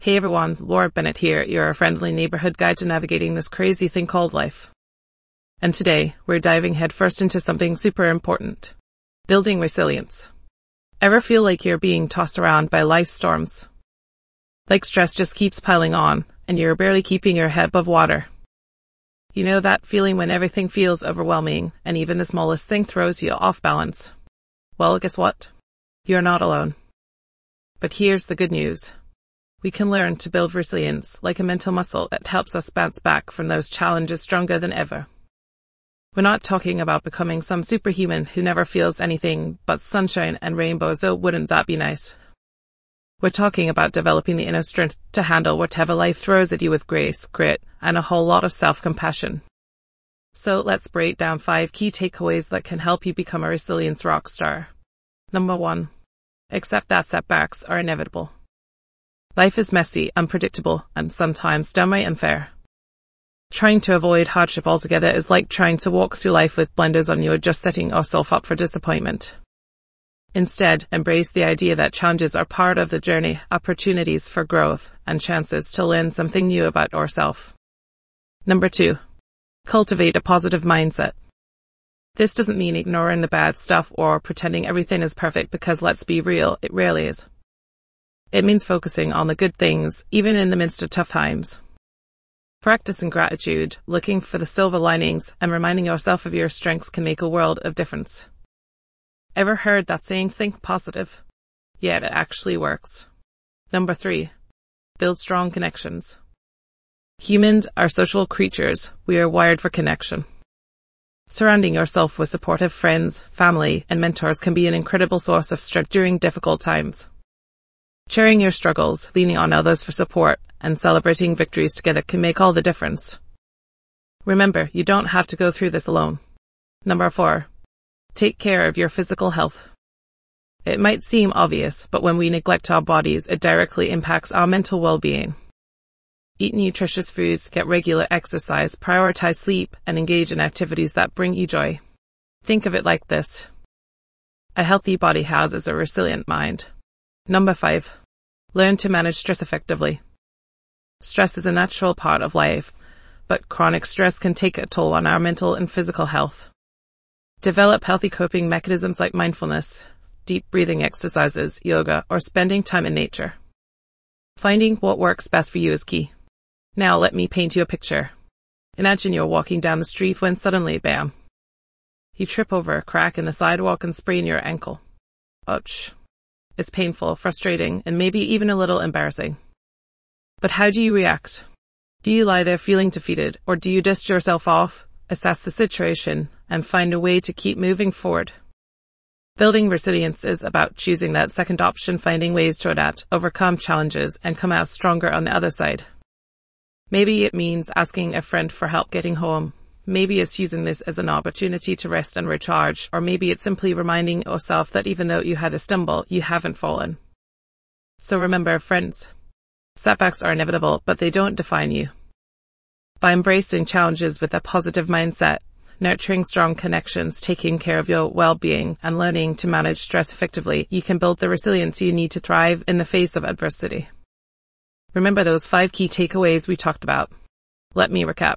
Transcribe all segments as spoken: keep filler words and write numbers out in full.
Hey everyone, Laura Bennett here, your friendly neighborhood guide to navigating this crazy thing called life. And today, we're diving headfirst into something super important. Building resilience. Ever feel like you're being tossed around by life's storms? Like stress just keeps piling on, and you're barely keeping your head above water. You know that feeling when everything feels overwhelming, and even the smallest thing throws you off balance? Well, guess what? You're not alone. But here's the good news. We can learn to build resilience like a mental muscle that helps us bounce back from those challenges stronger than ever. We're not talking about becoming some superhuman who never feels anything but sunshine and rainbows, though wouldn't that be nice? We're talking about developing the inner strength to handle whatever life throws at you with grace, grit, and a whole lot of self-compassion. So let's break down five key takeaways that can help you become a resilience rock star. Number one, accept that setbacks are inevitable. Life is messy, unpredictable, and sometimes downright unfair. Trying to avoid hardship altogether is like trying to walk through life with blinders on. You are just setting yourself up for disappointment. Instead, embrace the idea that challenges are part of the journey, opportunities for growth, and chances to learn something new about yourself. Number two, cultivate a positive mindset. This doesn't mean ignoring the bad stuff or pretending everything is perfect, because let's be real, it rarely is. It means focusing on the good things, even in the midst of tough times. Practicing gratitude, looking for the silver linings, and reminding yourself of your strengths can make a world of difference. Ever heard that saying, think positive? Yet it actually works. Number three, build strong connections. Humans are social creatures. We are wired for connection. Surrounding yourself with supportive friends, family, and mentors can be an incredible source of strength during difficult times. Sharing your struggles, leaning on others for support, and celebrating victories together can make all the difference. Remember, you don't have to go through this alone. Number four, take care of your physical health. It might seem obvious, but when we neglect our bodies, it directly impacts our mental well-being. Eat nutritious foods, get regular exercise, prioritize sleep, and engage in activities that bring you joy. Think of it like this. A healthy body houses a resilient mind. Number five, learn to manage stress effectively. Stress is a natural part of life, but chronic stress can take a toll on our mental and physical health. Develop healthy coping mechanisms like mindfulness, deep breathing exercises, yoga, or spending time in nature. Finding what works best for you is key. Now let me paint you a picture. Imagine you're walking down the street when suddenly, bam, you trip over a crack in the sidewalk and sprain your ankle. Ouch. It's painful, frustrating, and maybe even a little embarrassing. But how do you react? Do you lie there feeling defeated, or do you dust yourself off, assess the situation, and find a way to keep moving forward? Building resilience is about choosing that second option, finding ways to adapt, overcome challenges, and come out stronger on the other side. Maybe it means asking a friend for help getting home. Maybe it's using this as an opportunity to rest and recharge, or maybe it's simply reminding yourself that even though you had a stumble, you haven't fallen. So remember, friends, setbacks are inevitable, but they don't define you. By embracing challenges with a positive mindset, nurturing strong connections, taking care of your well-being, and learning to manage stress effectively, you can build the resilience you need to thrive in the face of adversity. Remember those five key takeaways we talked about. Let me recap.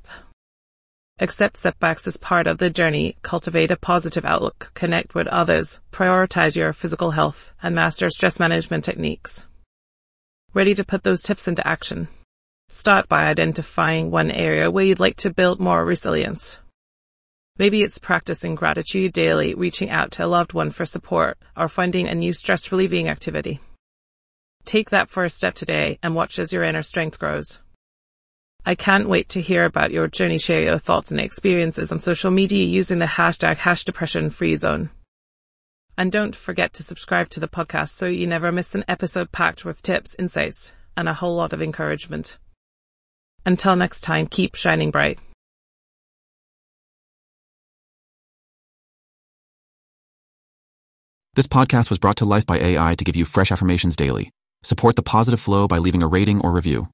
Accept setbacks as part of the journey, cultivate a positive outlook, connect with others, prioritize your physical health, and master stress management techniques. Ready to put those tips into action? Start by identifying one area where you'd like to build more resilience. Maybe it's practicing gratitude daily, reaching out to a loved one for support, or finding a new stress-relieving activity. Take that first step today and watch as your inner strength grows. I can't wait to hear about your journey. Share your thoughts and experiences on social media using the hashtag hash depression free zone. And don't forget to subscribe to the podcast so you never miss an episode packed with tips, insights, and a whole lot of encouragement. Until next time, keep shining bright. This podcast was brought to life by A I to give you fresh affirmations daily. Support the positive flow by leaving a rating or review.